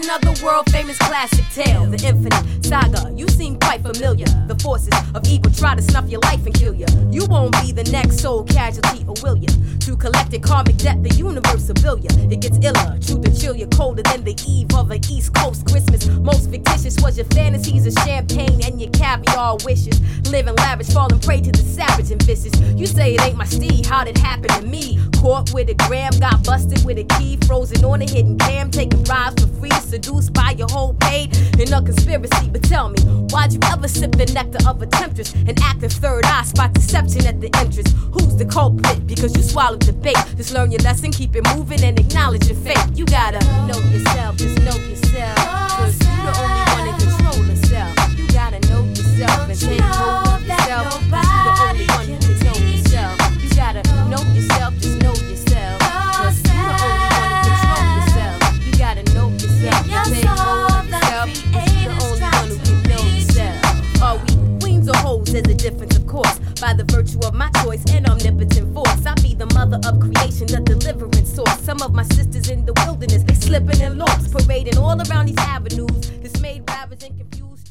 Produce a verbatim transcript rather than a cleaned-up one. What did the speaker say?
another world famous classic tale, the infinite saga. You seem quite familiar. The forces of evil try to snuff your life and kill you. You won't be the next soul casualty, or will you? To collect a karmic debt, the universe will bill you. It gets iller, truth to chill you colder than the eve of an East Coast Christmas. Most fictitious was your fantasies of champagne and your caviar wishes. Living lavish, falling prey to the savage and vicious. You say it ain't my steed, how'd it happen to me? Caught with a gram, got busted with a key, frozen on a hidden cam, taking bribes for free, seduced by your whole paid in a conspiracy. But tell me, why'd you ever sip the nectar of a temptress? An active third eye, spot deception at the entrance. Who's the culprit? Because you swallowed the bait. Just learn your lesson, keep it moving, and acknowledge your fate. You gotta know yourself, just know yourself, cause you're the only one in control of self. You gotta know yourself and take hold of yourself, cause you're the only one who can know yourself. You gotta know yourself, just know yourself, cause you're the only one who control yourself. You gotta know yourself and take hold of yourself, cause you're the only one who can know yourself. Are we queens or hoes? There's a difference, of course. By the virtue of my choice and omnipotent force, I be the mother of creation, the deliverance source. Some of my sisters in the wilderness, they slipping and lost, parading all around these avenues, dismayed, ravaged, and confused.